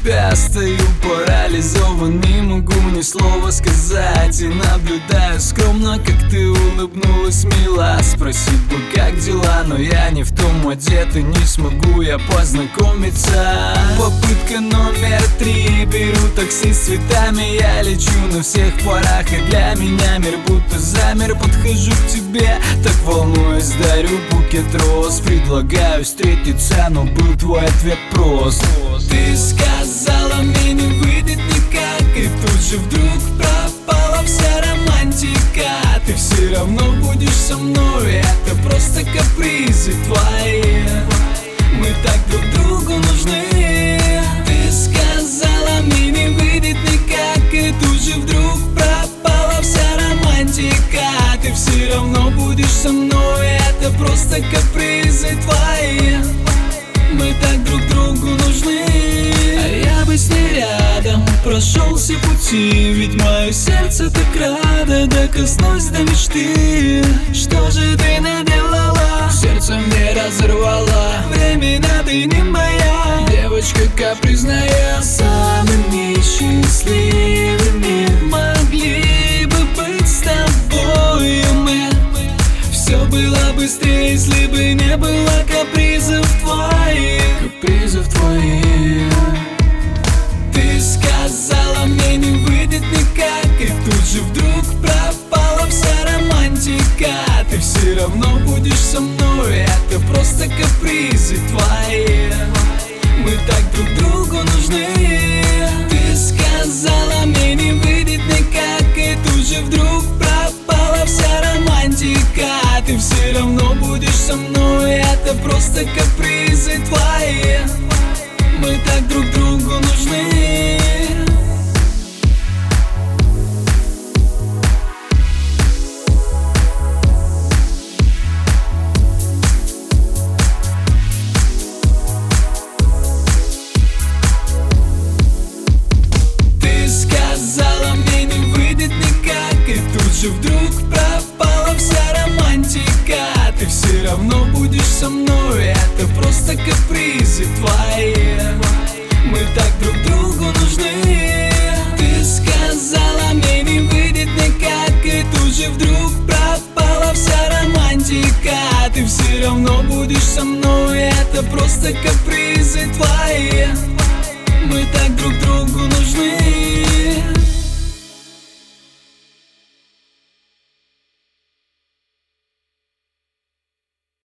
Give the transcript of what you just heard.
тебя стою парализован, не могу ни слова сказать. И наблюдаю скромно, как ты улыбнулась мила. Спросить бы, как дела, но я не в том одет, и не смогу я познакомиться. Попытка номер 3, беру такси с цветами. Я лечу на всех парах, и для меня мир будто замер. Подхожу к тебе, так волнуюсь, дарю букет роз. Предлагаю встретиться, но был твой ответ прост. Ты сказала, мне не выйдет никак, и тут же вдруг пропала вся романтика. Ты все равно будешь со мной, это просто капризы твои. Мы так друг другу нужны. Ты сказала, мне не выйдет никак, и тут же вдруг пропала вся романтика. Ты все равно будешь со мной, это просто капризы твои. Мы так друг другу нужны. А я бы с ней рядом прошел все пути, ведь мое сердце так радо, докоснусь до мечты. Что же ты наделала? Сердце мне разорвала. Временно ты не моя девочка капризная. Самыми счастливыми могли бы быть с тобой мы. Все было быстрее, если бы не было капризов твоих. Капризов твоих. Ты сказала, мне не выйдет никак, и тут же вдруг пропала вся романтика. Ты все равно будешь со мной, это просто капризы твои. Мы так друг другу нужны. Ты сказала, мне не выйдет никак, и тут же вдруг пропала вся романтика. Ты все равно будешь со мной, это просто капризы твои. Мы так друг другу нужны. Ты сказала, мне не выйдет никак, и тут же вдруг пропала вся романтика. Ты все равно будешь со мной, это просто капризы твои. Мы так друг другу нужны. Ты сказала, мне не выйдет никак, и тут же вдруг пропала вся романтика. Ты все равно будешь со мной, это просто капризы твои. Мы так друг другу нужны.